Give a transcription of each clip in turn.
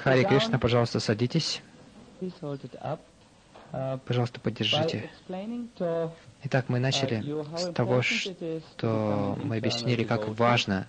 Хари Кришна, пожалуйста, садитесь. Пожалуйста, поддержите. Итак, мы начали с того, что мы объяснили, как важна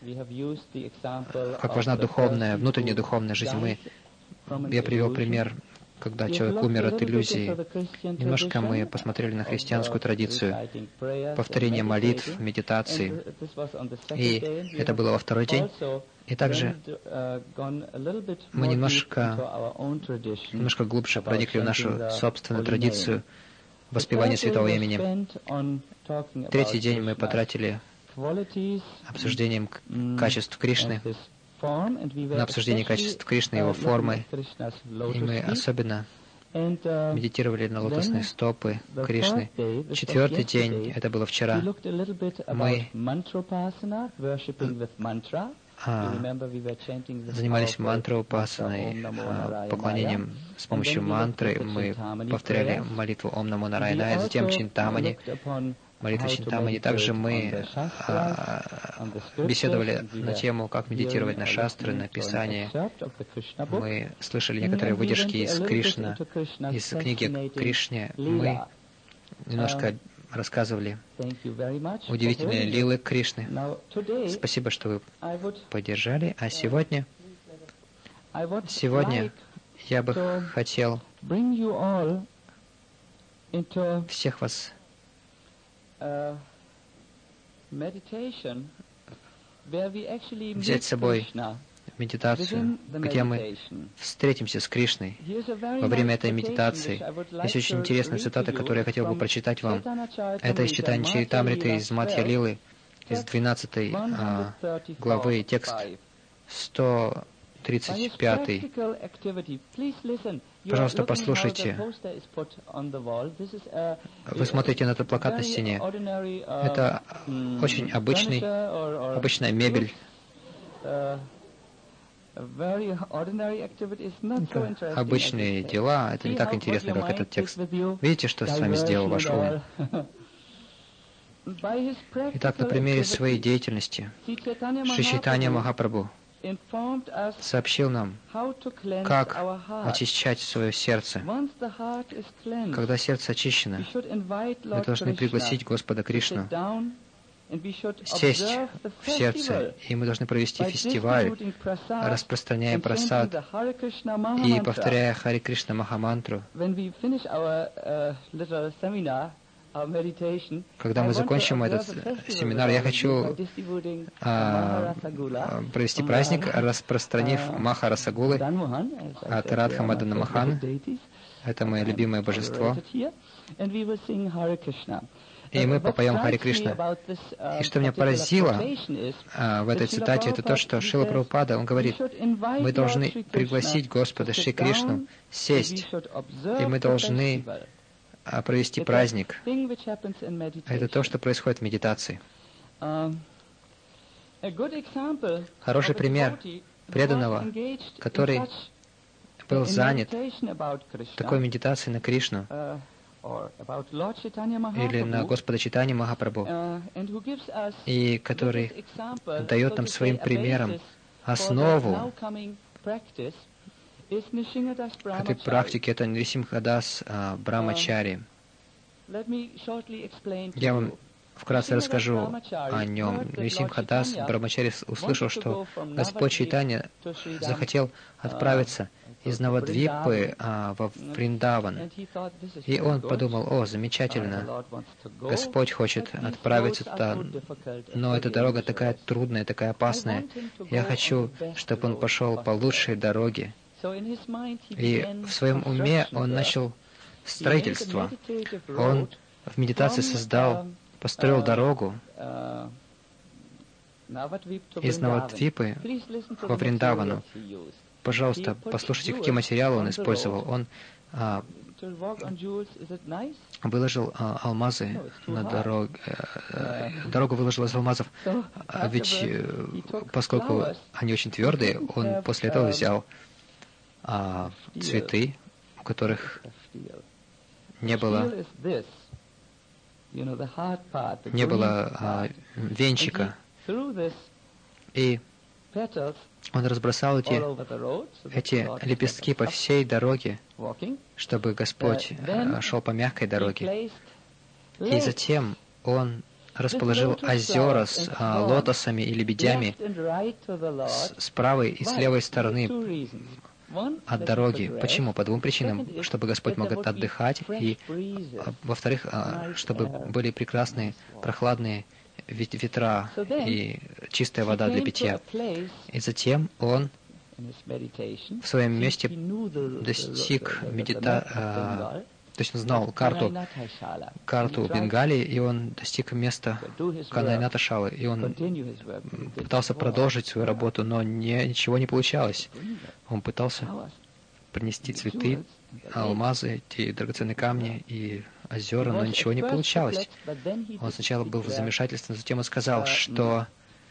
духовная, внутренняя духовная жизнь. Я привел пример, когда человек умер от иллюзии. Немножко мы посмотрели на христианскую традицию, повторение молитв, медитации. И это было во второй день. И также мы немножко глубже проникли в нашу собственную традицию воспевания Святого Имени. Третий день мы потратили обсуждением качеств Кришны, на обсуждение качеств Кришны, его формы. И мы особенно медитировали на лотосные стопы Кришны. Четвертый день, это было вчера, мы занимались мантра-упасаной, поклонением с помощью мантры. Мы повторяли молитву Ом Намо Нарайная, затем Чинтамани, молитву Чинтамани. Также мы беседовали на тему, как медитировать на шастры, на Писание. Мы слышали некоторые выдержки из Кришна, из книги Кришне. Мы немножко рассказывали удивительные лилы Кришны. Спасибо, что вы поддержали. А сегодня я бы хотел всех вас взять с собой в медитацию, где мы встретимся с Кришной во время этой медитации. Есть очень интересная цитата, которую я хотел бы прочитать вам. Это из читания Чаритамриты из Мадхья Лилы, из 12 главы, текст 135. Пожалуйста, послушайте. Вы смотрите на этот плакат на стене. Это очень обычная мебель. Это обычные дела, это не так интересно, как этот текст. Видите, что с вами сделал ваш ум? Итак, на примере своей деятельности Шри Чайтанья Махапрабху сообщил нам, как очищать свое сердце. Когда сердце очищено, мы должны пригласить Господа Кришну сесть в сердце, и мы должны провести фестиваль, распространяя прасад и повторяя Хари Кришна Махамантру. Когда мы закончим этот семинар, я хочу провести праздник, распространив Маха Расагулы от Радха Мадана Махан. Это мое любимое божество. И мы попоем Хари Кришна. И что меня поразило в этой цитате, это то, что Шрила Прабхупада, он говорит, мы должны пригласить Господа Шри Кришну сесть, и мы должны провести праздник. Это то, что происходит в медитации. Хороший пример преданного, который был занят такой медитацией на Кришну или на Господа Чайтанья Махапрабху, и который дает нам своим примером основу этой практики, это Нрисимхадас Брамачари. Я вам вкратце расскажу о нем. Нрисимхадас Брамачари услышал, что Господь Чайтанья захотел отправиться из Навадвипы во Вриндаван. И он подумал, о, замечательно, Господь хочет отправиться туда, но эта дорога такая трудная, такая опасная. Я хочу, чтобы он пошел по лучшей дороге. И в своем уме он начал строительство. Он в медитации построил дорогу из Навадвипы во Вриндавану. Пожалуйста, послушайте, какие материалы он использовал. Он выложил алмазы на дорогу. Дорогу выложил из алмазов, ведь поскольку они очень твердые, он после этого взял цветы, у которых не было венчика. И Он разбросал эти лепестки по всей дороге, чтобы Господь шел по мягкой дороге. И затем Он расположил озера с лотосами и лебедями с правой и с левой стороны от дороги. Почему? По двум причинам. Чтобы Господь мог отдыхать, и, во-вторых, чтобы были прекрасные, прохладные ветра и чистая вода для питья. И затем Он в своем месте достиг то есть он знал карту Бенгалии, и он достиг места Канайната-Шалы, и он пытался продолжить свою работу, но ничего не получалось. Он пытался принести цветы, алмазы, эти драгоценные камни и озера, но ничего не получалось. Он сначала был в замешательстве, но затем он сказал, что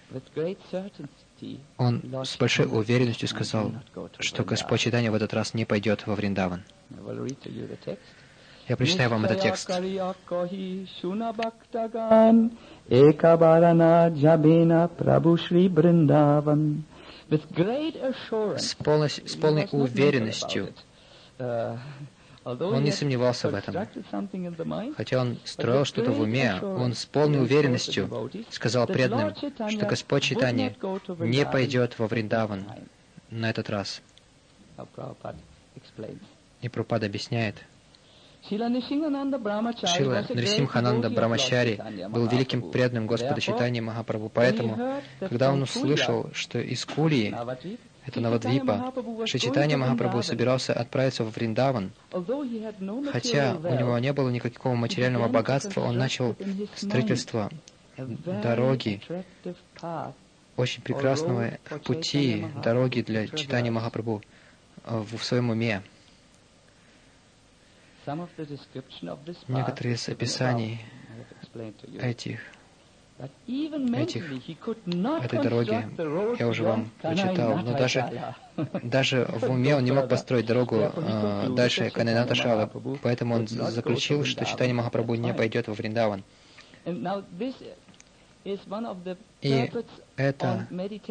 он с большой уверенностью сказал, что Господь Чайтанья в этот раз не пойдет во Вриндаван. Я прочитаю вам этот текст. С полной уверенностью. Он не сомневался в этом. Хотя он строил что-то в уме, он с полной уверенностью сказал преданным, что Господь Чайтанья не пойдет во Вриндаван на этот раз. И Прабхупада объясняет, Шрила Нрисимхананда Брамачари был великим преданным Господа Чайтаньи Махапрабху, поэтому, когда он услышал, что из Кулии, это Навадвипа, Шри Чайтанья Махапрабху собирался отправиться во Вриндаван, хотя у него не было никакого материального богатства, он начал строительство дороги, очень прекрасного пути, дороги для Чайтаньи Махапрабху в своем уме. Некоторые из описаний этой дороги я уже вам прочитал, но даже в уме он не мог построить дорогу дальше Канайната-Шалы, поэтому он заключил, что Чайтанья Махапрабху не пойдет во Вриндаван. И это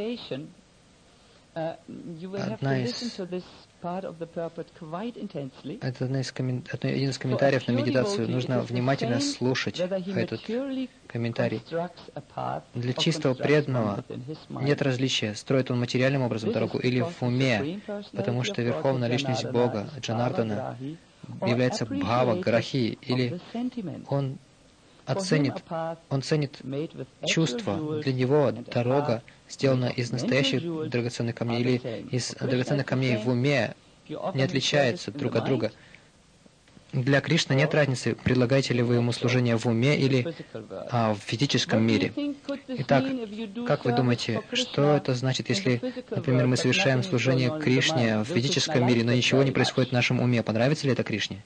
один из комментариев на медитацию. Нужно внимательно слушать этот комментарий. Для чистого преданного нет различия, строит он материальным образом дорогу или в уме, потому что верховная личность Бога, Джанардана, является бхава, грахи, или он ценит чувство. Для него дорога сделана из настоящих драгоценных камней или из драгоценных камней в уме, не отличаются друг от друга. Для Кришны нет разницы, предлагаете ли вы ему служение в уме или в физическом мире. Итак, как вы думаете, что это значит, если, например, мы совершаем служение Кришне в физическом мире, но ничего не происходит в нашем уме? Понравится ли это Кришне?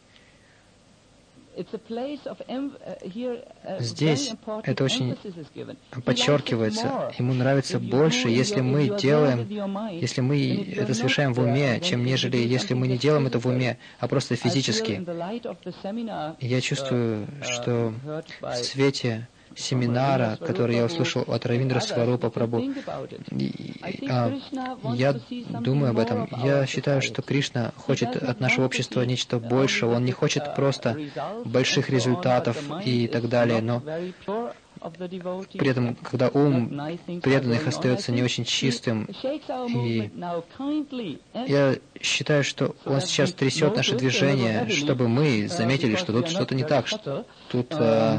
Здесь это очень подчеркивается. Ему нравится больше, если мы это совершаем в уме, чем нежели если мы не делаем это в уме, а просто физически. Я чувствую, что в свете семинара, который я услышал от Равиндра Сварупа Прабху, я думаю об этом. Я считаю, что Кришна хочет от нашего общества нечто большего. Он не хочет просто больших результатов и так далее, но при этом, когда ум преданных остается не очень чистым, и я считаю, что он сейчас трясет наше движение, чтобы мы заметили, что тут что-то не так, что тут,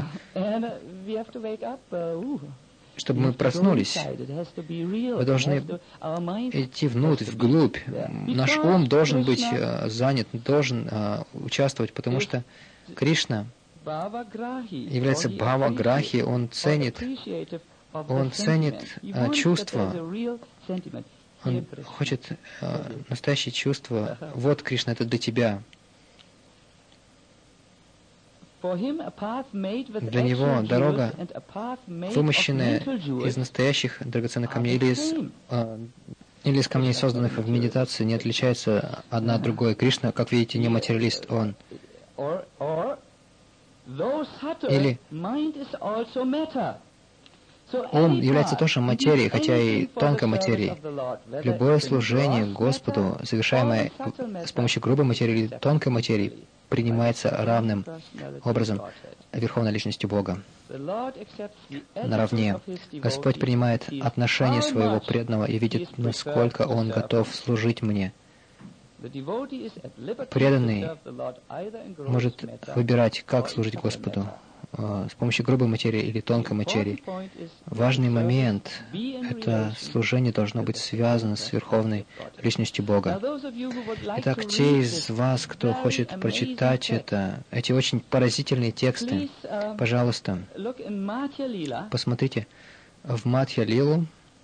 чтобы мы проснулись. Мы должны идти внутрь, вглубь. Наш ум должен быть занят, должен участвовать, потому что Кришна является бхава-грахи, он ценит чувства, он хочет настоящее чувство. Вот, Кришна, это для тебя. Для него дорога, вымощенная из настоящих драгоценных камней или из камней, созданных в медитации, не отличается одна от другой. Кришна, как видите, не материалист, он. Или Ум является тоже материей, хотя и тонкой материей. Любое служение Господу, совершаемое с помощью грубой материи или тонкой материи, принимается равным образом Верховной Личностью Бога. Наравне. Господь принимает отношение своего преданного и видит, насколько он готов служить мне. Преданный может выбирать, как служить Господу, с помощью грубой материи или тонкой материи. Важный момент — это служение должно быть связано с Верховной Личностью Бога. Итак, те из вас, кто хочет прочитать эти очень поразительные тексты, пожалуйста, посмотрите в Мадхья-лилу,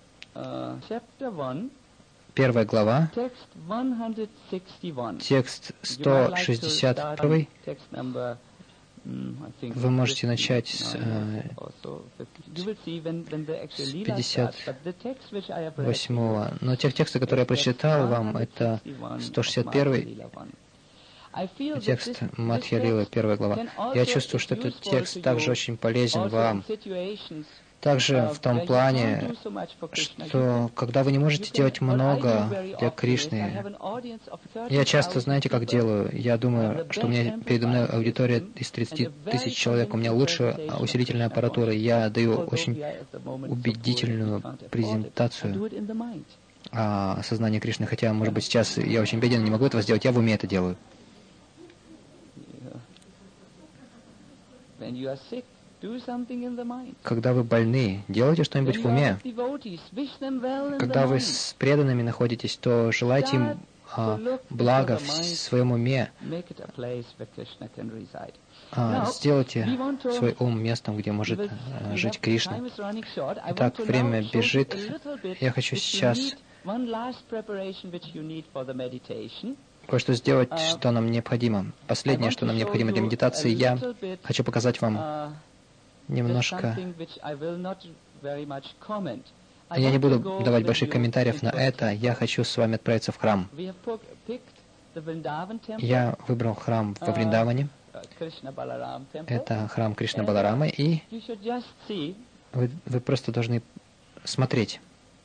1 глава, текст 161. Вы можете начать с 58-го. Но те тексты, которые я прочитал вам, это 161 текст Мадхья-лилы, 1 глава. Я чувствую, что этот текст также очень полезен вам. Также в том плане, что когда вы не можете делать много для Кришны, я часто, знаете, как делаю? Я думаю, что у меня передо мной аудитория из 30 тысяч человек, у меня лучшая усилительная аппаратура, я даю очень убедительную презентацию сознания Кришны, хотя, может быть, сейчас я очень беден, не могу этого сделать, я в уме это делаю. Когда вы больны, делайте что-нибудь в уме. Когда вы с преданными находитесь, то желайте им блага в своем уме. Сделайте свой ум местом, где может жить Кришна. Итак, время бежит. Я хочу сейчас кое-что сделать, что нам необходимо. Последнее, что нам необходимо для медитации, я хочу показать вам немножко. Я не буду давать больших комментариев на это. Я хочу с вами отправиться в храм. Я выбрал храм во Вриндаване. Это храм Кришна Баларамы. И вы просто должны смотреть,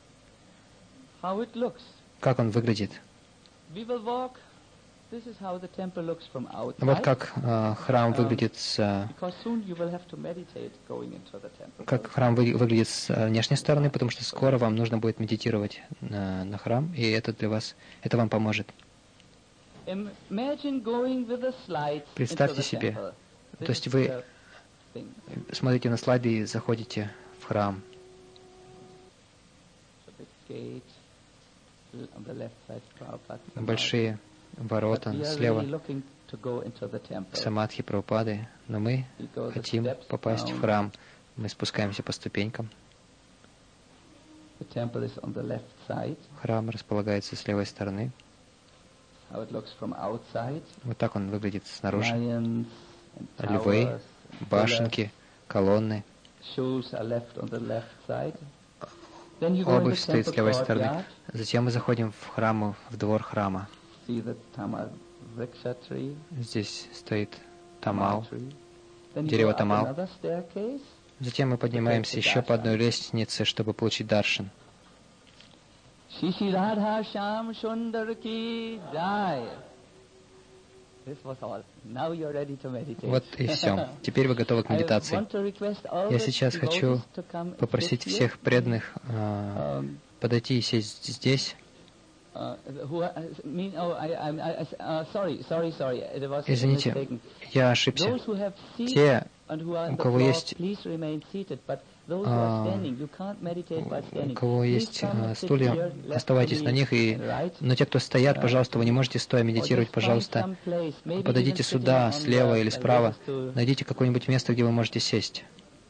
как он выглядит. Вот как храм выглядит с внешней стороны, потому что скоро вам нужно будет медитировать на храм, и это для вас, это вам поможет. Представьте себе, то есть вы смотрите на слайды и заходите в храм. Большие ворота слева Самадхи Прабхупады, но мы хотим попасть в храм. Мы спускаемся по ступенькам. Храм располагается с левой стороны. Вот так он выглядит снаружи. Львы, башенки, колонны. Обувь стоит с левой стороны. Затем мы заходим в храм, в двор храма. Здесь стоит тамал, дерево тамал. Затем мы поднимаемся еще по одной лестнице, чтобы получить даршан. Вот и все. Теперь вы готовы к медитации. Я сейчас хочу попросить всех преданных подойти и сесть здесь. Извините, я ошибся. Те, у кого есть стулья, оставайтесь на них, но те, кто стоят, пожалуйста, вы не можете стоя медитировать, пожалуйста, подойдите сюда, слева или справа, найдите какое-нибудь место, где вы можете сесть.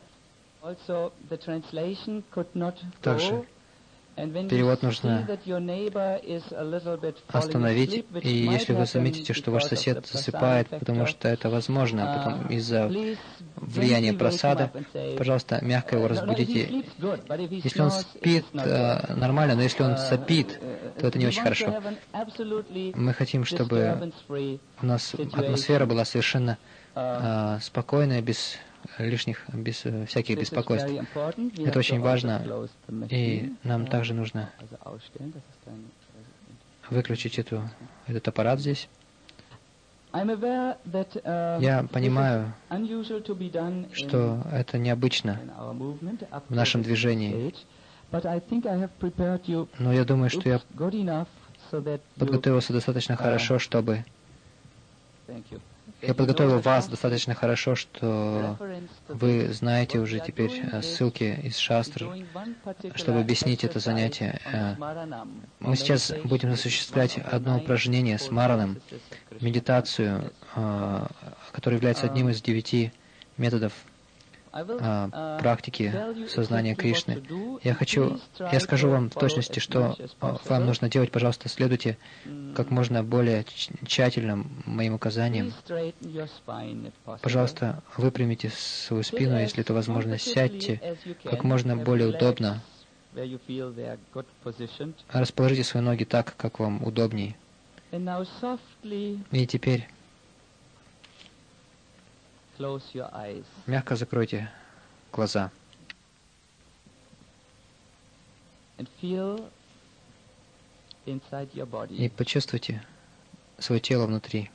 Также перевод нужно остановить, и если вы заметите, что ваш сосед засыпает, потому что это возможно, потом из-за влияния прасада, пожалуйста, мягко его разбудите. Если он спит, нормально, но если он сопит, то это не очень хорошо. Мы хотим, чтобы у нас атмосфера была совершенно спокойная, без без всяких беспокойств. Это очень важно, и нам также нужно выключить этот аппарат здесь. Я понимаю, что это необычно в нашем движении, но я думаю, что я подготовился достаточно хорошо, чтобы... Я подготовил вас достаточно хорошо, что вы знаете уже теперь ссылки из шастр, чтобы объяснить это занятие. Мы сейчас будем осуществлять одно упражнение с мараном, медитацию, которая является одним из 9 методов практики сознания Кришны. Я скажу вам в точности, что вам нужно делать. Пожалуйста, следуйте как можно более тщательно моим указаниям. Пожалуйста, выпрямите свою спину, если это возможно. Сядьте как можно более удобно. Расположите свои ноги так, как вам удобней. И теперь мягко закройте глаза. И почувствуйте свое тело внутри.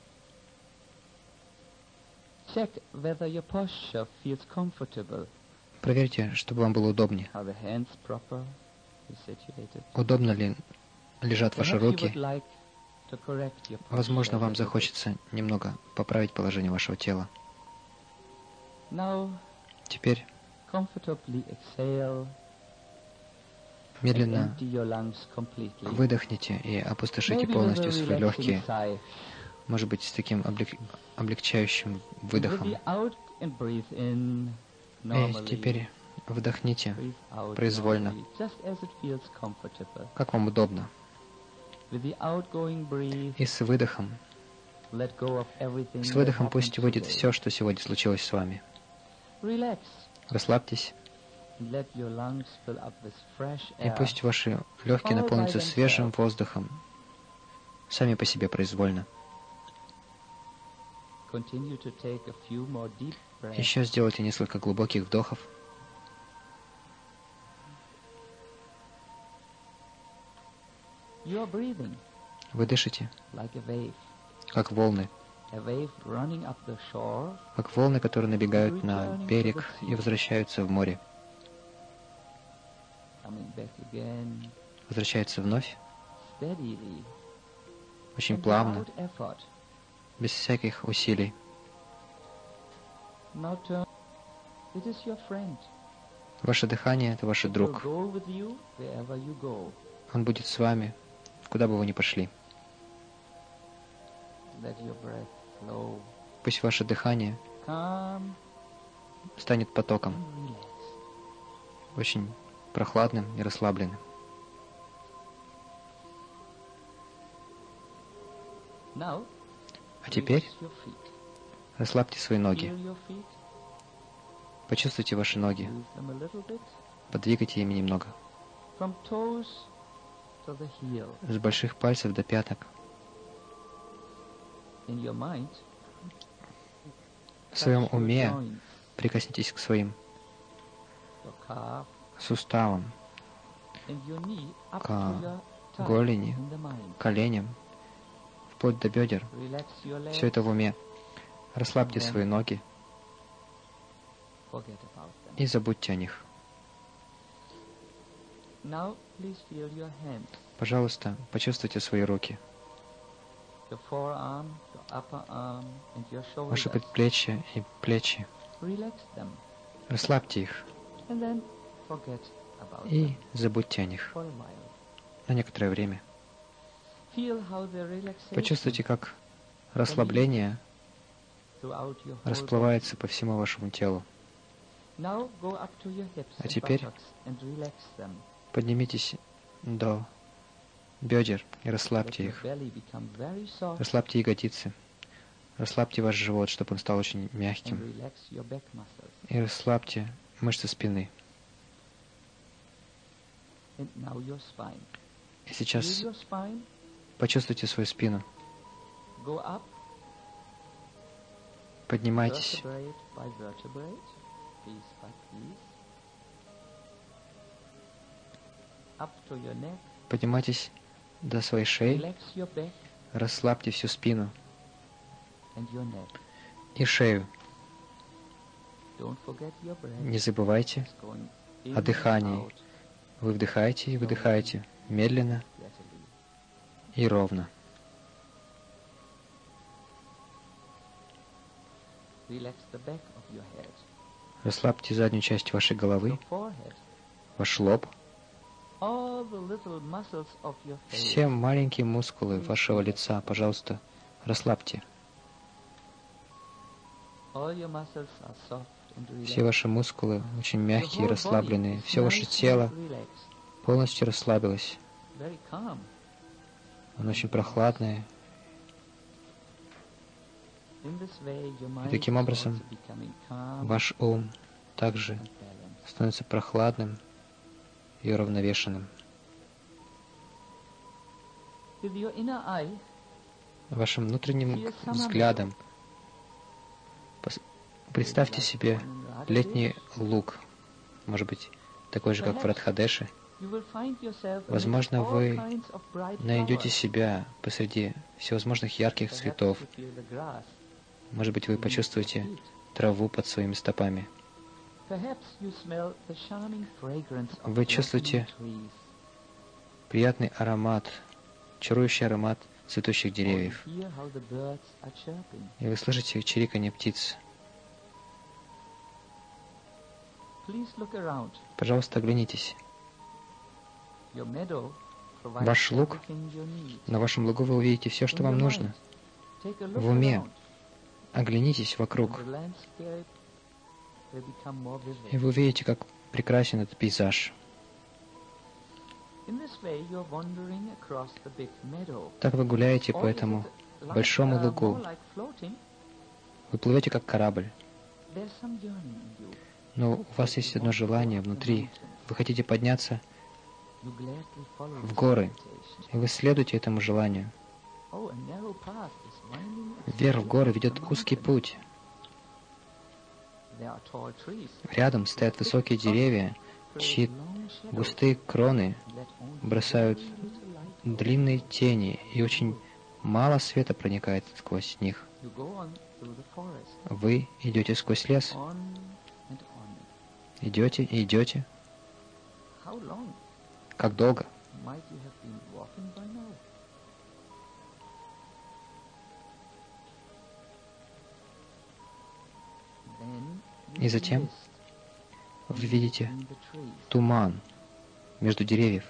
Проверьте, чтобы вам было удобнее. Удобно ли лежат ваши руки? Возможно, вам захочется немного поправить положение вашего тела. Теперь медленно выдохните и опустошите полностью свои легкие, может быть, с таким облегчающим выдохом. И теперь вдохните произвольно, как вам удобно. И с выдохом пусть выйдет все, что сегодня случилось с вами. Расслабьтесь, и пусть ваши легкие наполнятся свежим воздухом, сами по себе произвольно. Еще сделайте несколько глубоких вдохов. Вы дышите, как волны. Как волны, которые набегают на берег и возвращаются в море. Возвращаются вновь, очень плавно, без всяких усилий. Ваше дыхание — это ваш друг. Он будет с вами, куда бы вы ни пошли. Пусть ваше дыхание станет потоком, очень прохладным и расслабленным. А теперь расслабьте свои ноги. Почувствуйте ваши ноги. Подвигайте ими немного. С больших пальцев до пяток. В своем уме прикоснитесь к своим суставам, к голени, коленям, вплоть до бедер. Все это в уме. Расслабьте свои ноги и забудьте о них. Пожалуйста, почувствуйте свои руки, ваши предплечья и плечи. Расслабьте их и забудьте о них на некоторое время. Почувствуйте, как расслабление расплывается по всему вашему телу. А теперь поднимитесь до бедер и расслабьте их. Расслабьте ягодицы. Расслабьте ваш живот, чтобы он стал очень мягким. И расслабьте мышцы спины. И сейчас почувствуйте свою спину. Поднимайтесь. Поднимайтесь до своей шеи. Расслабьте всю спину и шею. Не забывайте о дыхании. Вы вдыхаете и выдыхаете медленно и ровно. Расслабьте заднюю часть вашей головы, ваш лоб. Все маленькие мускулы вашего лица, пожалуйста, расслабьте. Все ваши мускулы очень мягкие, расслабленные. Все ваше тело полностью расслабилось. Оно очень прохладное. И таким образом ваш ум также становится прохладным и уравновешенным. Вашим внутренним взглядом представьте себе летний луг, может быть, такой же, как в Радхадеше. Возможно, вы найдете себя посреди всевозможных ярких цветов. Может быть, вы почувствуете траву под своими стопами. Вы чувствуете приятный аромат, чарующий аромат цветущих деревьев. И вы слышите чириканье птиц. Пожалуйста, оглянитесь. Ваш луг, на вашем лугу вы увидите все, что вам нужно. В уме оглянитесь вокруг, и вы увидите, как прекрасен этот пейзаж. Так вы гуляете по этому большому лугу. Вы плывете как корабль. Но у вас есть одно желание внутри. Вы хотите подняться в горы, и вы следуете этому желанию. Вверх в горы ведет узкий путь. Рядом стоят высокие деревья, чьи густые кроны бросают длинные тени, и очень мало света проникает сквозь них. Вы идете сквозь лес. Идете и идете. Как долго? И затем вы видите туман между деревьев.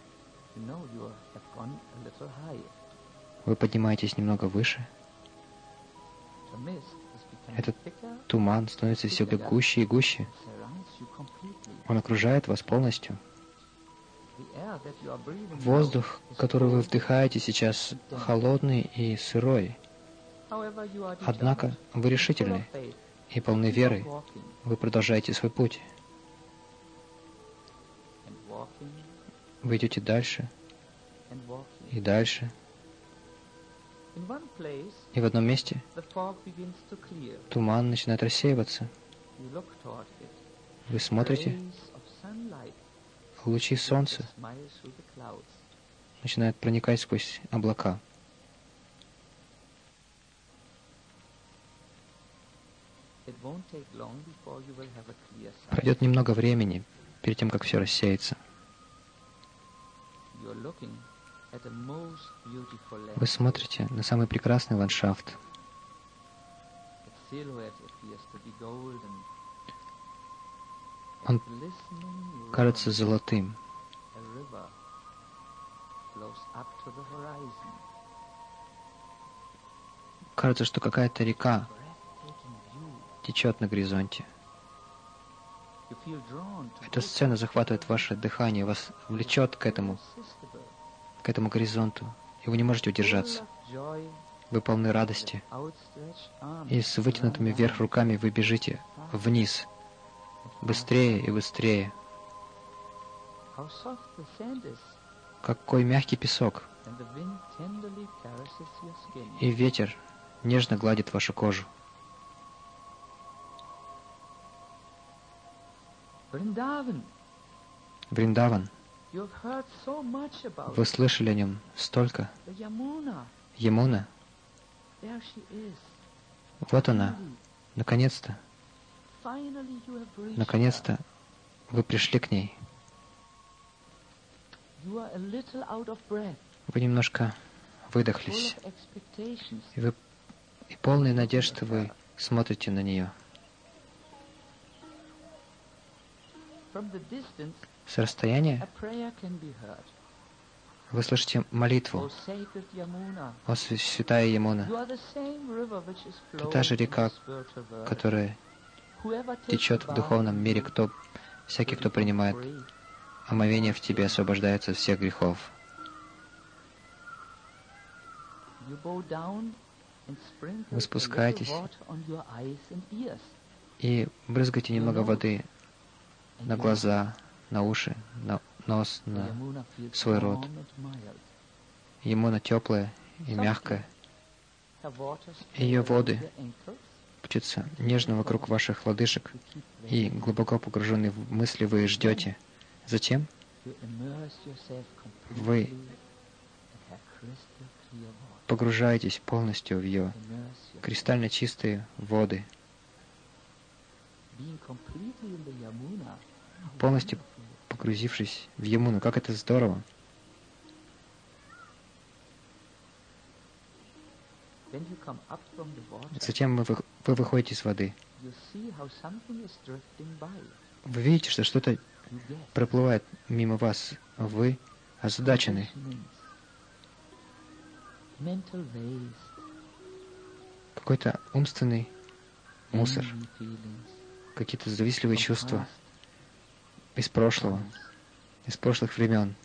Вы поднимаетесь немного выше. Этот туман становится все гуще и гуще. Он окружает вас полностью. Воздух, который вы вдыхаете сейчас, холодный и сырой. Однако вы решительны и полны веры. Вы продолжаете свой путь. Вы идете дальше и дальше. И в одном месте туман начинает рассеиваться. Вы смотрите, лучи солнца начинают проникать сквозь облака. Пройдет немного времени перед тем, как все рассеется. Вы смотрите на самый прекрасный ландшафт. Он кажется золотым. Кажется, что какая-то река течет на горизонте. Эта сцена захватывает ваше дыхание, вас влечет к этому горизонту, и вы не можете удержаться. Вы полны радости, и с вытянутыми вверх руками вы бежите вниз, быстрее и быстрее. Какой мягкий песок, и ветер нежно гладит вашу кожу. Вриндаван. Вы слышали о нем столько. Ямуна. Вот она. Наконец-то. Наконец-то вы пришли к ней. Вы немножко выдохлись. И полные надежд вы смотрите на нее. С расстояния вы слышите молитву. О, святая Ямуна, ты та же река, которая течет в духовном мире. Всякий, кто принимает омовение в тебе, освобождается от всех грехов. Вы спускаетесь и брызгаете немного воды на глаза, на уши, на нос, на свой рот. Ямуна теплая и мягкая. Ее воды путятся нежно вокруг ваших лодыжек, и глубоко погруженные в мысли вы ждете. Затем вы погружаетесь полностью в ее кристально чистые воды. Полностью погрузившись в Ямуну. Как это здорово! Затем вы выходите из воды. Вы видите, что что-то проплывает мимо вас. Вы озадачены. Какой-то умственный мусор. Какие-то завистливые чувства из прошлого, из прошлых времен.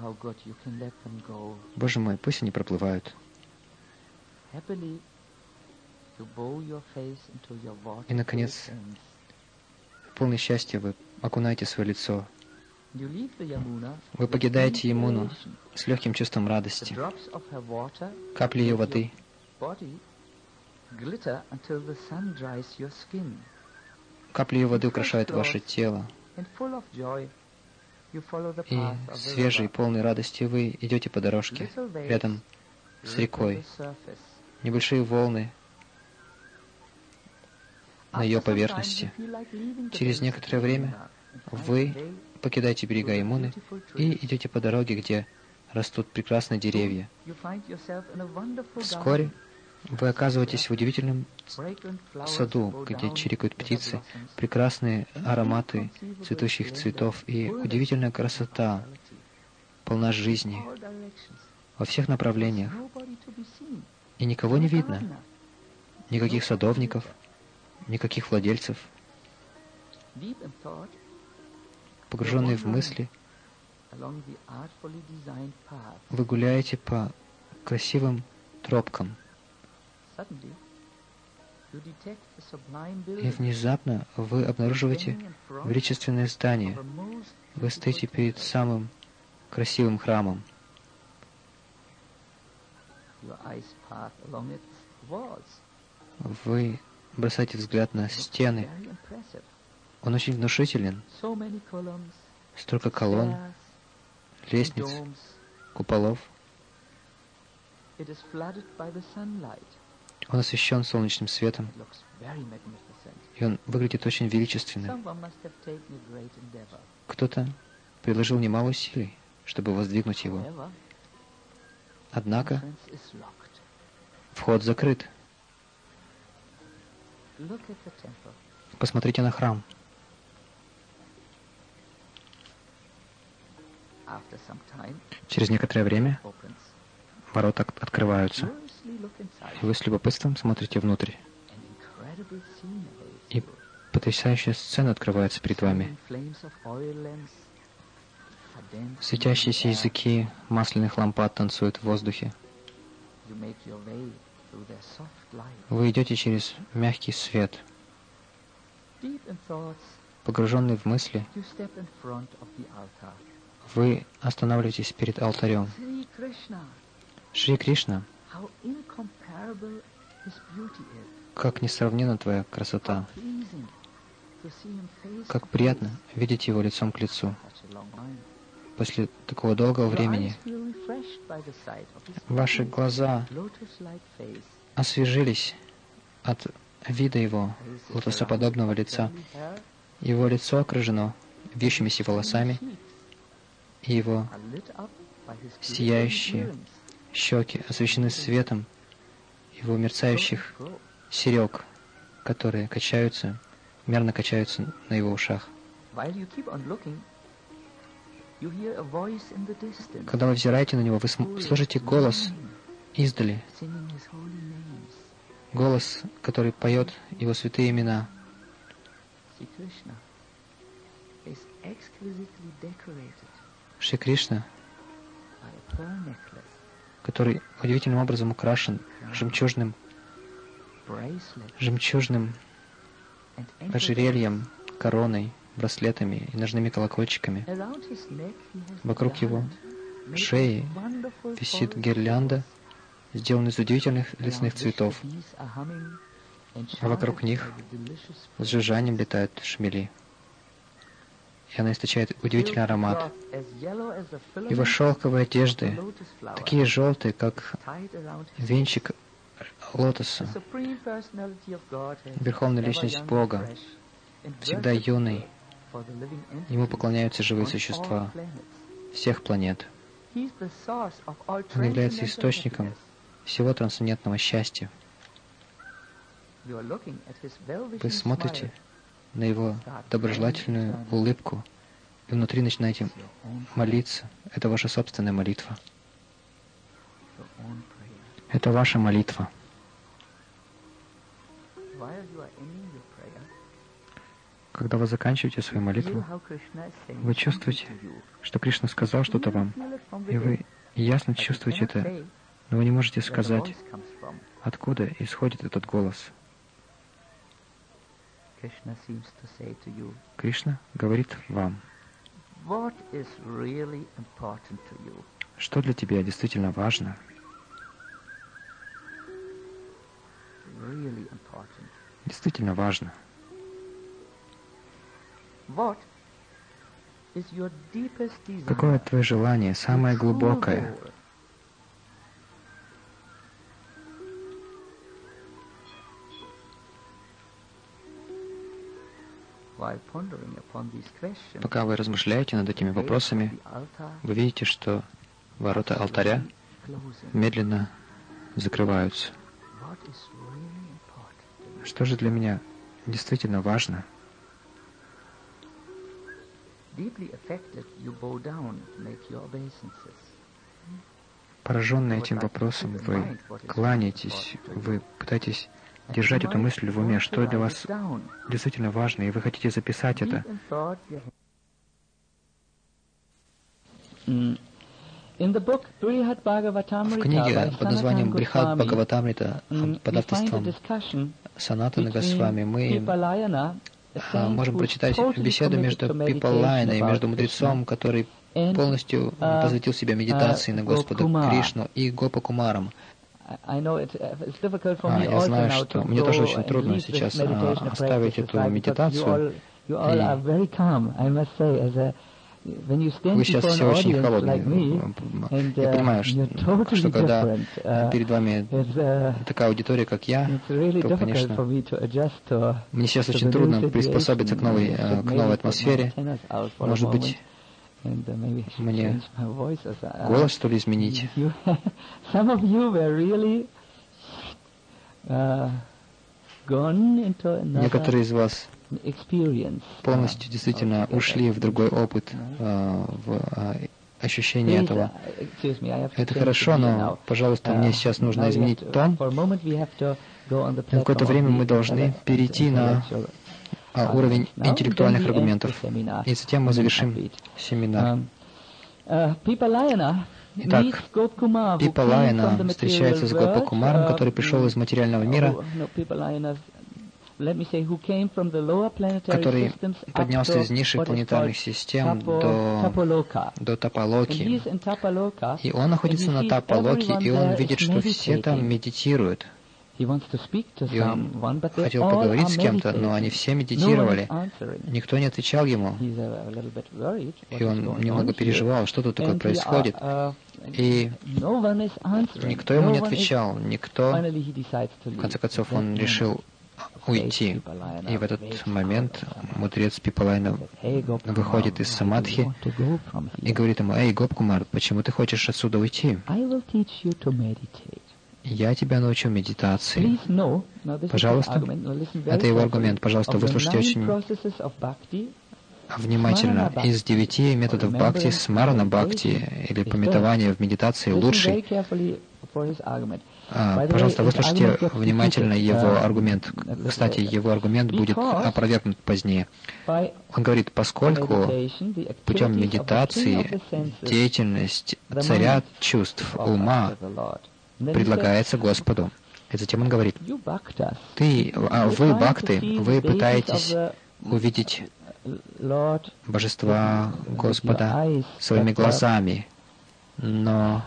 Боже мой, пусть они проплывают. И, наконец, в полное счастье вы окунаете свое лицо. Вы покидаете Ямуну с легким чувством радости. Капли ее воды украшают ваше тело. И свежей, полной радости вы идете по дорожке рядом с рекой. Небольшие волны на ее поверхности. Через некоторое время вы покидаете берега Ямуны и идете по дороге, где растут прекрасные деревья. Вскоре вы оказываетесь в удивительном саду, где чирикают птицы, прекрасные ароматы цветущих цветов и удивительная красота, полна жизни во всех направлениях. И никого не видно, никаких садовников, никаких владельцев. Погруженные в мысли, вы гуляете по красивым тропкам. И внезапно вы обнаруживаете величественное здание. Вы стоите перед самым красивым храмом. Вы бросаете взгляд на стены. Он очень внушителен. Столько колонн, лестниц, куполов. Он освещен солнечным светом, и он выглядит очень величественным. Кто-то приложил немало усилий, чтобы воздвигнуть его. Однако вход закрыт. Посмотрите на храм. Через некоторое время ворота открываются, и вы с любопытством смотрите внутрь. И потрясающая сцена открывается перед вами. Светящиеся языки масляных лампад танцуют в воздухе. Вы идете через мягкий свет. Погруженный в мысли, вы останавливаетесь перед алтарем. Шри Кришна, как несравненна твоя красота, Как приятно видеть его лицом к лицу. После такого долгого времени ваши глаза освежились от вида его лотосоподобного лица. Его лицо окружено вьющимися волосами, и его сияющие щеки освещены светом его мерцающих серег, которые мерно качаются на его ушах. Когда вы взираете на него, вы слышите голос издали, голос, который поет его святые имена. Шри Кришна, который удивительным образом украшен жемчужным ожерельем, короной, браслетами и ножными колокольчиками. Вокруг его шеи висит гирлянда, сделанная из удивительных лесных цветов, а вокруг них с жужжанием летают шмели. И она источает удивительный аромат. Его шелковые одежды такие желтые, как венчик лотоса. Верховная Личность Бога, всегда юный. Ему поклоняются живые существа всех планет. Он является источником всего трансцендентного счастья. Вы смотрите на его доброжелательную улыбку, и внутри начинаете молиться. Это ваша собственная молитва. Это ваша молитва. Когда вы заканчиваете свою молитву, вы чувствуете, что Кришна сказал что-то вам, и вы ясно чувствуете это, но вы не можете сказать, откуда исходит этот голос. Кришна говорит вам, что для тебя действительно важно. Действительно важно. Какое твое желание, самое глубокое? Пока вы размышляете над этими вопросами, вы видите, что ворота алтаря медленно закрываются. Что же для меня действительно важно? Пораженный этим вопросом, вы кланяетесь, вы пытаетесь держать эту мысль в уме, что для вас действительно важно, и вы хотите записать это. В книге под названием «Брихад Бхагаватамрита» под авторством Санатаны Госвами мы можем прочитать беседу между Пипалайной и между мудрецом, который полностью посвятил себя медитации на Господа Кришну, и Гопа-Кумаром. Я знаю, что мне тоже очень трудно сейчас оставить эту медитацию. Вы сейчас все очень холодные. Я понимаю, что когда перед вами такая аудитория, как я, то, конечно, мне сейчас очень трудно приспособиться к новой атмосфере. Может быть, мне голос, что ли, изменить? Некоторые из вас полностью действительно ушли в другой опыт, в ощущение этого. Это хорошо, но, пожалуйста, мне сейчас нужно изменить тон. На какое-то время мы должны перейти на уровень интеллектуальных аргументов. И затем мы завершим семинар. Итак, Пипалайна встречается с Гопа-Кумаром, который пришел из материального мира, который поднялся из низших планетарных систем до Тапалоки. И он находится на Тапалоке, и он видит, что все там медитируют. И он хотел поговорить с кем-то, но они все медитировали. Никто не отвечал ему. И он немного переживал, что тут такое происходит. И никто ему не отвечал. Никто. В конце концов, он решил уйти. И в этот момент мудрец Пипалайна выходит из самадхи и говорит ему: «Эй, Гопкумар, почему ты хочешь отсюда уйти? Я тебя научу медитации». Пожалуйста, это его аргумент. Пожалуйста, выслушайте очень внимательно. Из 9 методов бхакти, смарана бхакти, или памятования в медитации, лучший. Пожалуйста, выслушайте внимательно его аргумент. Кстати, его аргумент будет опровергнут позднее. Он говорит: поскольку путем медитации деятельность царя чувств, ума, предлагается Господу. И затем он говорит: вы бхакты, вы пытаетесь увидеть божества Господа своими глазами, но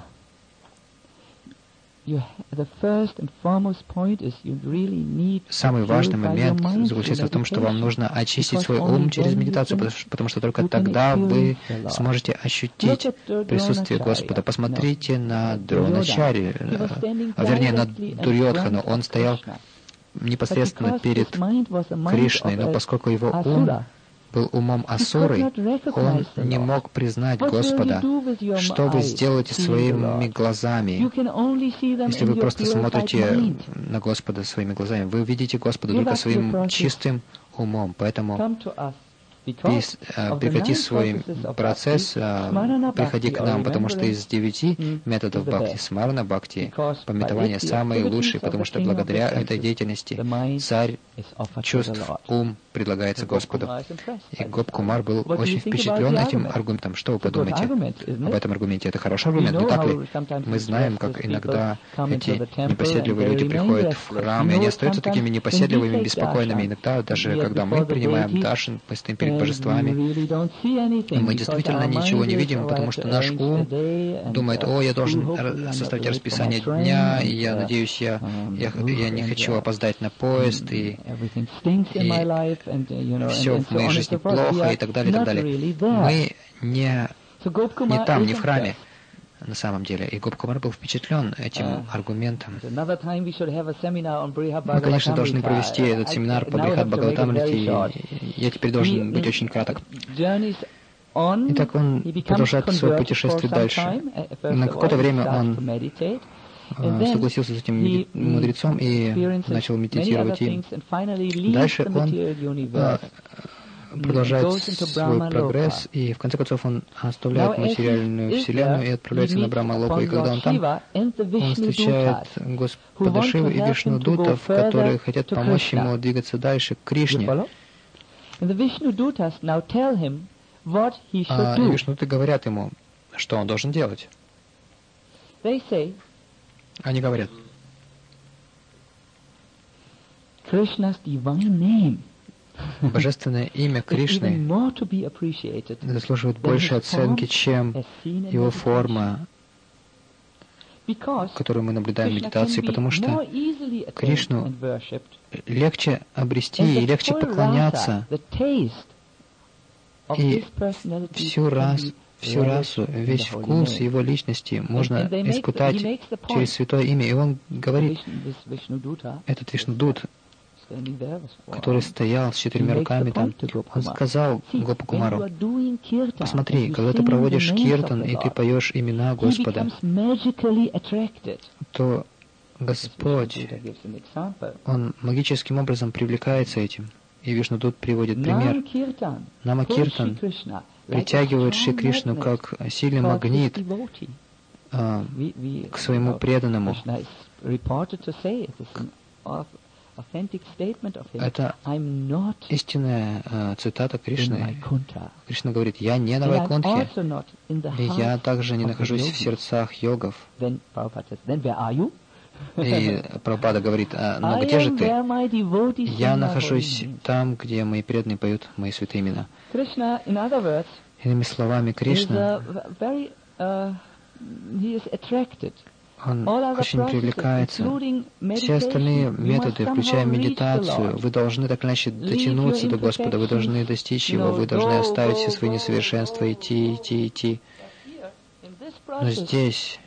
самый важный момент заключается в том, что вам нужно очистить свой ум через медитацию, потому что только тогда вы сможете ощутить присутствие Господа. Посмотрите на Дроначари, вернее, на Дурьодхану. Он стоял непосредственно перед Кришной, но поскольку его ум был умом асуры, он не мог признать Господа. Что вы сделаете своими глазами, если вы просто смотрите на Господа своими глазами? Вы видите Господа только своим чистым умом. Поэтому прекрати свой процесс, приходи к нам, потому что из 9 методов бхакти, смарана бхакти, памятование самый лучший, потому что благодаря этой деятельности царь чувств, ум предлагается Господу. И Гопкумар был очень впечатлен этим аргументом. Что вы подумаете об этом аргументе? Это хороший аргумент, не так ли? Мы знаем, как иногда эти непоседливые люди приходят в храм, и они остаются такими непоседливыми, беспокойными. Иногда, даже когда мы принимаем даршан, мы стоим перед божествами, мы действительно ничего не видим, потому что наш ум думает: о, я должен составить расписание дня, и я надеюсь, я не хочу опоздать на поезд, и все в моей жизни плохо, и так далее, и так далее. Мы не там, не в храме, на самом деле. И Гопкумар был впечатлен этим аргументом. Мы, конечно, должны провести этот семинар по Брихад Бхагаватамрите, и я теперь должен быть очень краток. Итак, он продолжает свое путешествие дальше. На какое-то время он согласился с этим мудрецом и начал медитировать. И дальше он продолжает свой прогресс, и в конце концов он оставляет материальную вселенную и отправляется на Брахма-локу. И когда он там, он встречает Господа Шиву и Вишнудутов, которые хотят помочь ему двигаться дальше к Кришне. И Вишнудуты говорят ему, что он должен делать. Они говорят: божественное имя Кришны заслуживает большей оценки, чем его форма, которую мы наблюдаем в медитации, потому что Кришну легче обрести и легче поклоняться. И всю расу, весь вкус его личности можно испытать через святое имя. И он говорит, этот Вишнудут, который стоял с 4 руками там, он сказал Гопакумару: посмотри, когда ты проводишь киртан и ты поешь имена Господа, то Господь, Он магическим образом привлекается этим. И Вишнудут приводит пример. Намакиртан притягивает Шри Кришну как сильный магнит к своему преданному. Это истинная цитата Кришны. Кришна говорит: «Я не на Вайкунтхе, и я также не нахожусь в сердцах йогов». И Прабхупада говорит: «Но где же ты?» «Я нахожусь там, где мои преданные поют мои святые имена». Иными словами, Кришна, он очень привлекается. Все остальные методы, включая медитацию, вы должны так или иначе дотянуться до Господа, вы должны достичь Его, вы должны оставить все свои несовершенства, идти. Но здесь,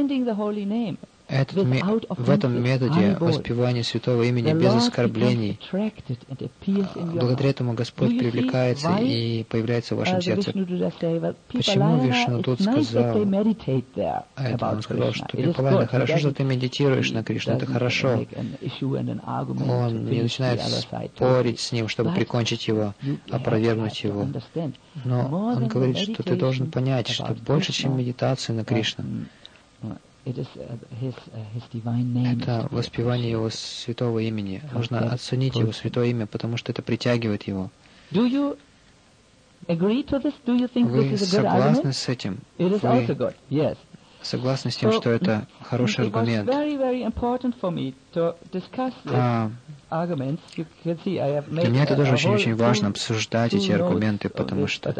в этом методе воспевания святого имени без оскорблений, благодаря этому Господь привлекается и появляется в вашем сердце. Почему Вишнудут сказал это? Он сказал, что Випалайна, хорошо, что ты медитируешь на Кришну, это хорошо. Он не начинает спорить с ним, чтобы прикончить его, опровергнуть его. Но он говорит, что ты должен понять, что больше, чем медитация на Кришну, это воспевание Его святого имени. Нужно оценить Его святое имя, потому что это притягивает Его. Вы согласны с этим? Вы согласны с тем, что это хороший аргумент? Для меня это тоже очень важно обсуждать эти аргументы, потому что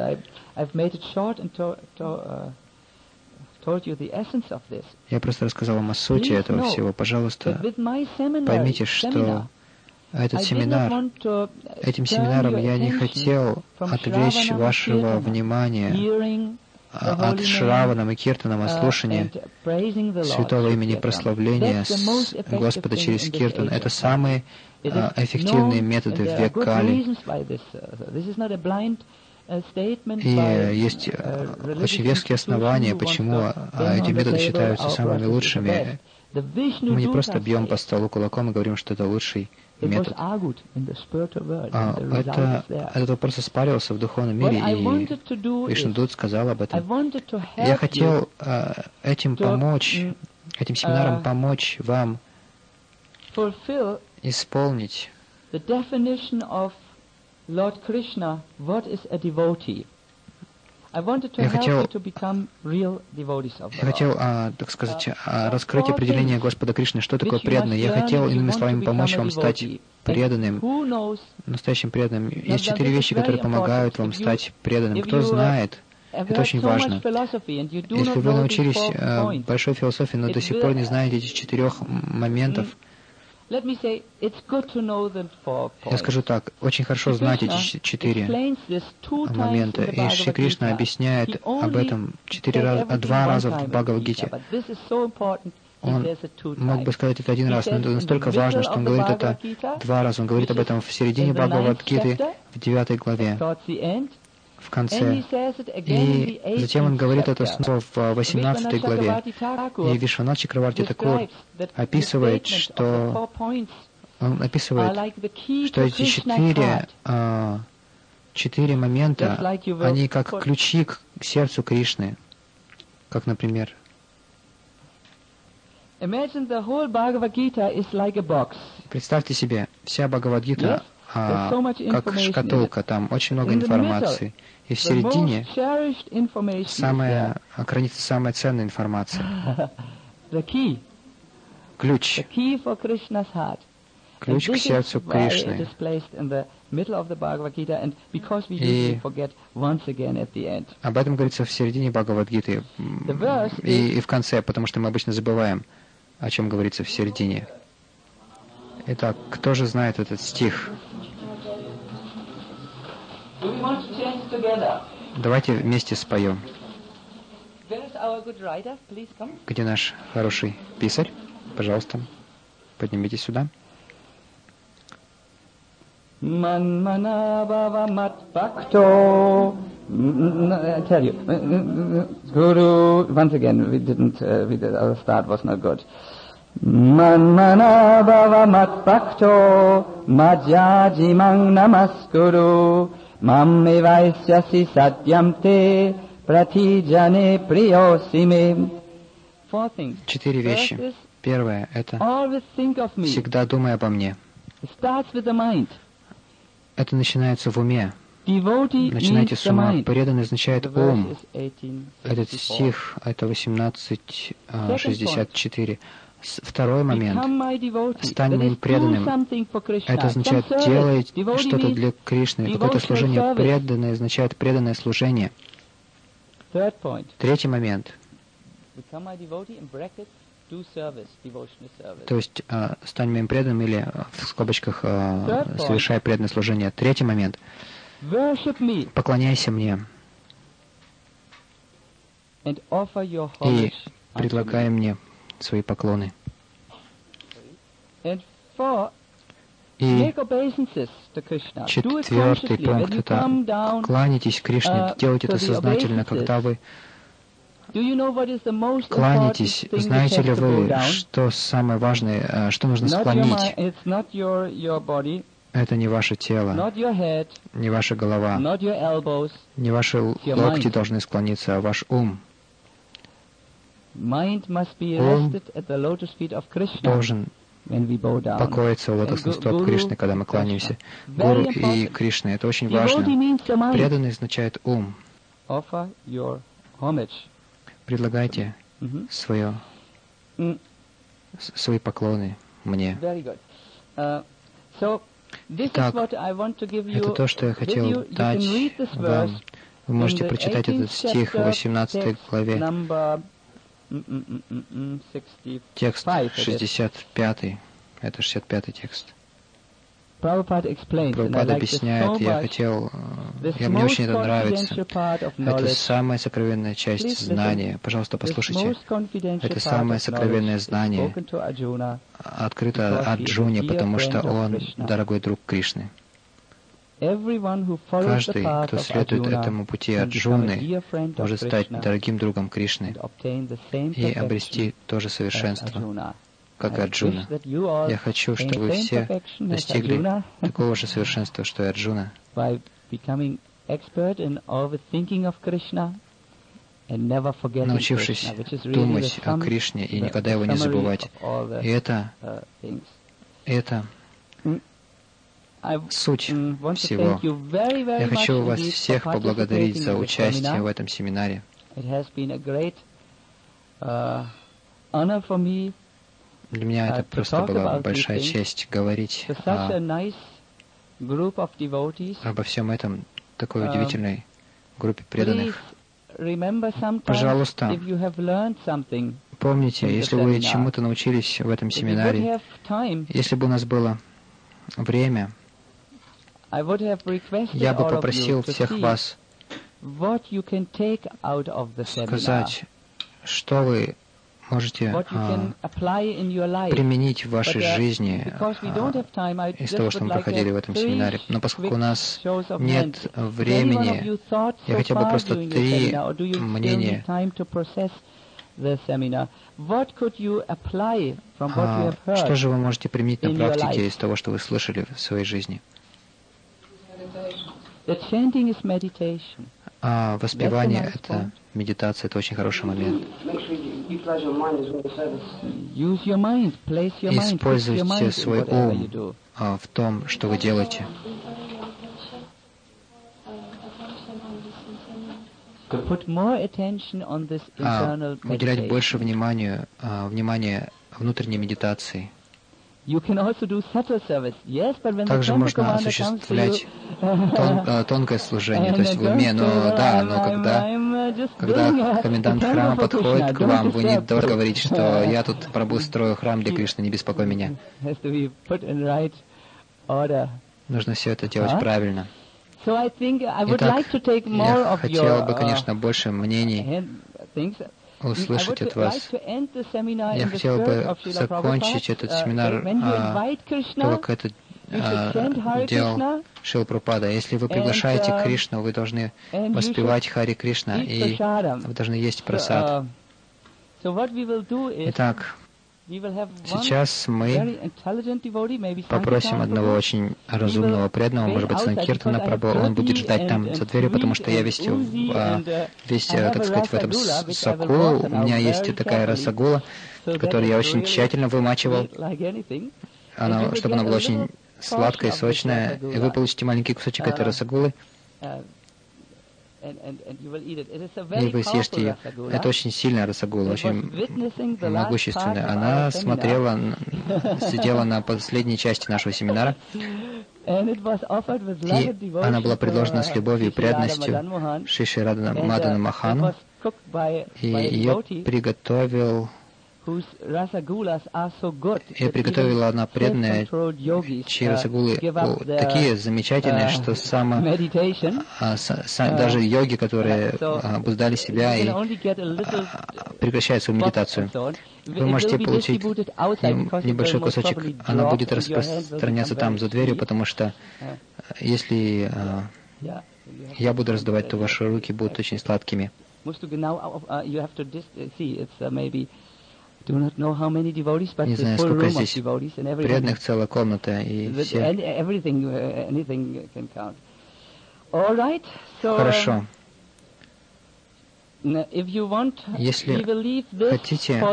я просто рассказал вам о сути этого всего. Пожалуйста, поймите, что этим семинаром я не хотел отвлечь вашего внимания от Шраванам и Киртанам, от слушания святого имени прославления Господа через Киртан. Это самые эффективные методы в век Кали. И есть очень веские основания, почему эти методы считаются самыми лучшими. Мы не просто бьем по столу кулаком и говорим, что это лучший метод. Этот вопрос оспаривался в духовном мире, и Вишнудут сказал об этом. Я хотел этим семинаром помочь вам исполнить Lord Krishna, what is a devotee? I wanted to help you to become real devotees of the Lord. Так сказать, раскрыть определение Господа Кришны, что такое преданный. Я хотел, иными словами, помочь вам стать преданным, настоящим преданным. Есть 4 вещи, которые помогают вам стать преданным. Кто знает, это очень важно. Если вы научились большой философии, но до сих пор не знаете этих 4 моментов, я скажу так, очень хорошо знать эти 4 момента. И Шри Кришна объясняет об этом 2 раза в Бхагавад-гите. Он мог бы сказать это 1 раз, но это настолько важно, что он говорит это 2 раза. Он говорит об этом в середине Бхагавад-гиты, в 9 главе, в конце. И затем он говорит это снова в 18 главе. И Вишванат Чакраварти Такур описывает, что эти 4 момента, они как ключи к сердцу Кришны. Как, например, представьте себе, вся Бхагавад-гита как шкатулка, там очень много информации. И в середине хранится самая ценная информация. Ключ. Ключ к сердцу Кришны. И об этом говорится в середине Бхагавад-гиты и в конце, потому что мы обычно забываем, о чем говорится в середине. Итак, кто же знает этот стих? Давайте вместе споем. Где наш хороший писарь? Пожалуйста, поднимитесь сюда. Manmanabhava matbhakto. I tell you, Guru. Once again, our start was not good. Manmanabhava matbhakto majjajimang namaskuru mammevaishyasi satyamte pratijane priyosime. 4 вещи. Первое — это всегда думай обо мне. Это начинается в уме. Начинайте с ума. Преданный означает ум. Этот стих, это 18:64. Второй момент. Стань моим преданным. Это означает, делай что-то для Кришны. Какое-то служение. Преданное означает преданное служение. Третий момент. То есть стань моим преданным или, в скобочках, совершай преданное служение. Третий момент. Поклоняйся мне и предлагай мне свои поклоны. И четвертый пункт — это кланяйтесь Кришне. Делайте это сознательно, когда вы кланяетесь. Знаете ли вы, что самое важное, что нужно склонить? Это не ваше тело, не ваша голова, не ваши локти должны склониться, а ваш ум. Ум должен покоиться у лотосных стоп Кришны, когда мы кланяемся. Гуру и Кришны — это очень важно. Преданный означает ум. Предлагайте свои поклоны мне. Итак, это то, что я хотел дать вам. Вы можете прочитать этот стих в 18 главе. Текст 65. Это 65-й текст. Прабхупада объясняет, мне очень это нравится. Это самая сокровенная часть знания. Пожалуйста, послушайте. Это самое сокровенное знание открыто Арджуне, потому что он дорогой друг Кришны. Каждый, кто следует этому пути Арджуны, может стать дорогим другом Кришны и обрести то же совершенство, как Арджуна. Я хочу, чтобы вы все достигли такого же совершенства, что и Арджуна, научившись думать о Кришне и никогда его не забывать. И это суть всего. Я хочу вас всех поблагодарить за участие в этом семинаре. Для меня это просто была большая честь говорить обо всем этом, такой удивительной группе преданных. Пожалуйста, помните, если вы чему-то научились в этом семинаре, если бы у нас было время, я бы попросил всех вас сказать, что вы можете применить в вашей жизни из того, что мы проходили в этом семинаре. Но поскольку у нас нет времени, я хотел бы просто 3 мнения. Что же вы можете применить на практике из того, что вы слышали в своей жизни? Воспевание — это медитация, это очень хороший момент. Используйте свой ум в том, что вы делаете. Уделять больше внимания внутренней медитации. Также можно осуществлять тонкое служение, то есть в уме, но когда комендант храма подходит к вам, вы не должны говорить, что я тут, Прабху, строю храм для Кришны, не беспокой меня. Нужно все это делать правильно. Итак, я хотел бы, конечно, больше мнений услышать от вас. Я хотел бы закончить этот семинар, то, как это делал Шрила Прабхупада. Если вы приглашаете Кришну, вы должны воспевать Хари Кришна, и вы должны есть прасад. Итак, сейчас мы попросим одного очень разумного преданного, может быть, Санкиртана Прабху, он будет ждать там за дверью, потому что я весь, так сказать, в этом соку, у меня есть такая расагула, которую я очень тщательно вымачивал, чтобы она была очень сладкая и сочная, и вы получите маленький кусочек этой расагулы, и вы съешьте ее. Это очень сильная расагула, очень могущественная. Она сидела на последней части нашего семинара, и она была предложена с любовью и преданностью Шри Радха Мадана Махану, и ее приготовил И приготовила она преданные, чьи расагулы такие замечательные, что даже йоги, которые обуздали себя и прекращают свою медитацию, вы можете получить небольшой кусочек, она будет распространяться там за дверью, потому что если я буду раздавать, то ваши руки будут очень сладкими. Не знаю, сколько здесь преданных, целая комната, и все. Хорошо. Если хотите,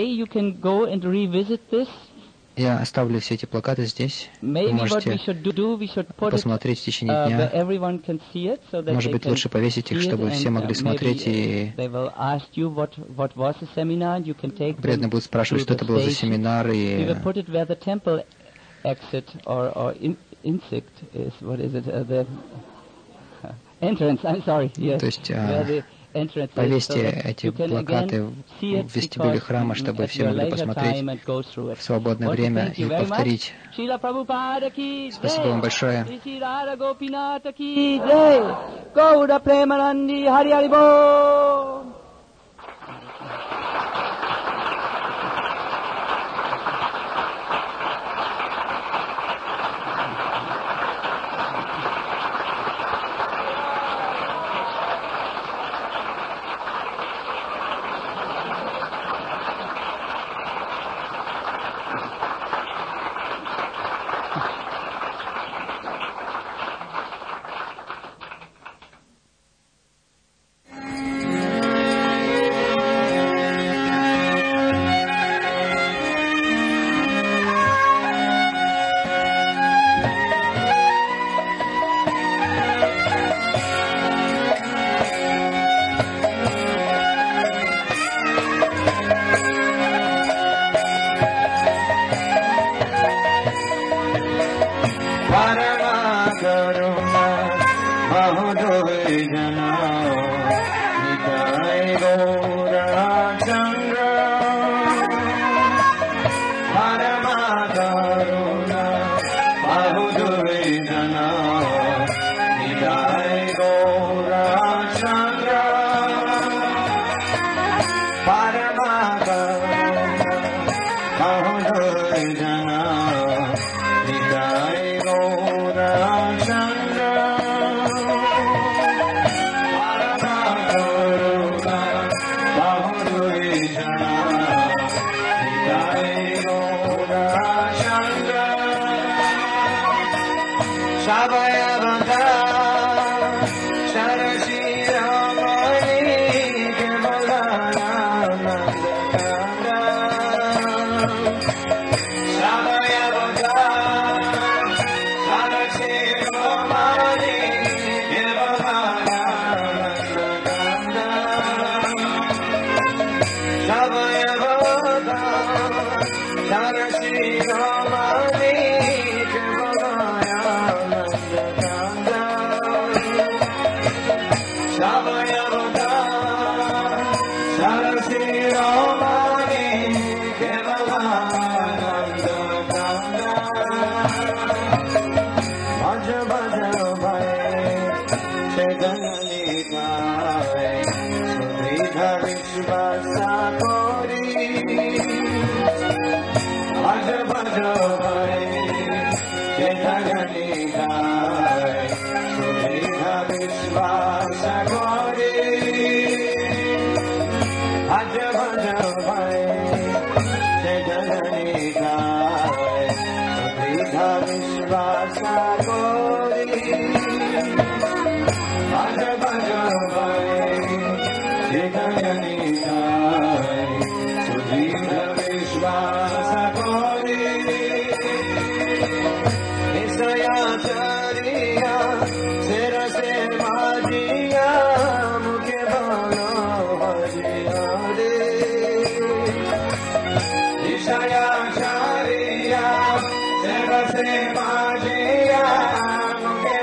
я оставлю все эти плакаты здесь. Вы можете посмотреть в течение дня. Может быть, лучше повесить их, чтобы все могли смотреть, и преданные будут спрашивать, что это было за семинар, и то есть повесьте эти плакаты в вестибюле храма, чтобы все могли посмотреть в свободное время и повторить. Спасибо вам большое.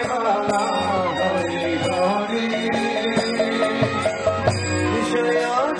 Shaya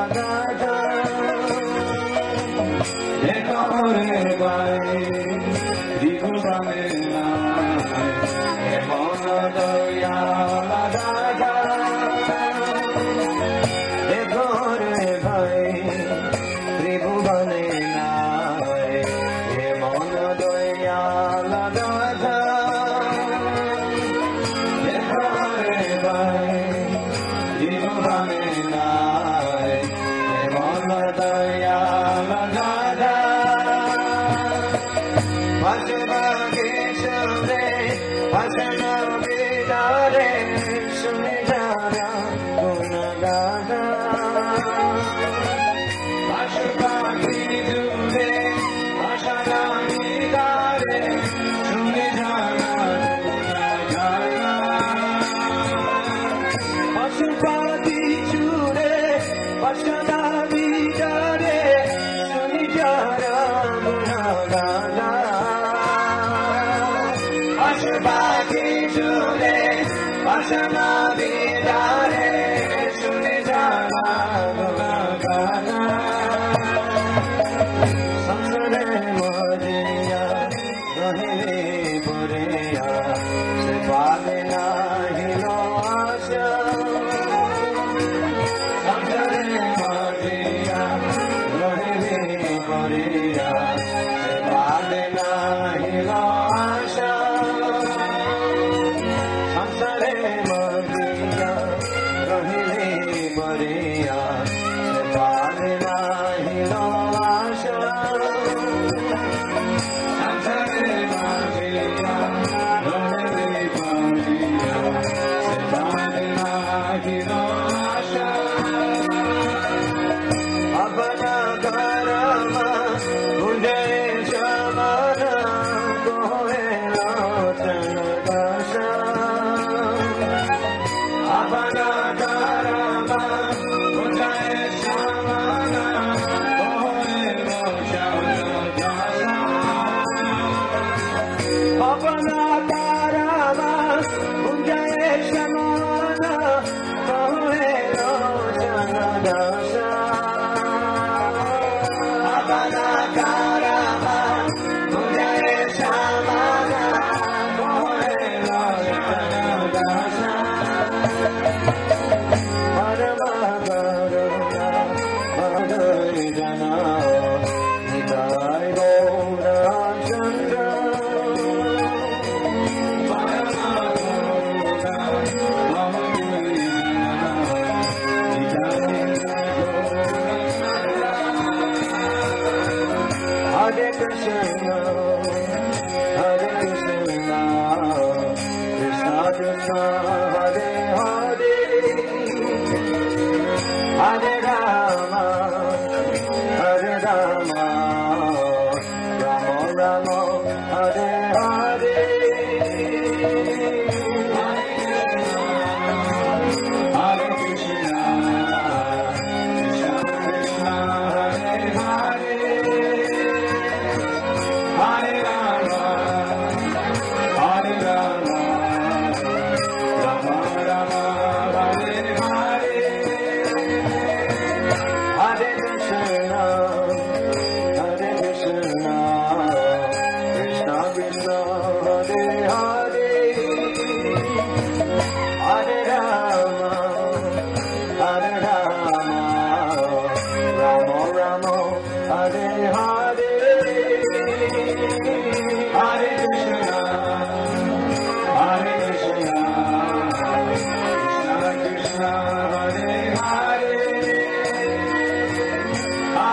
Hare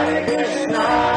Hare Krishna.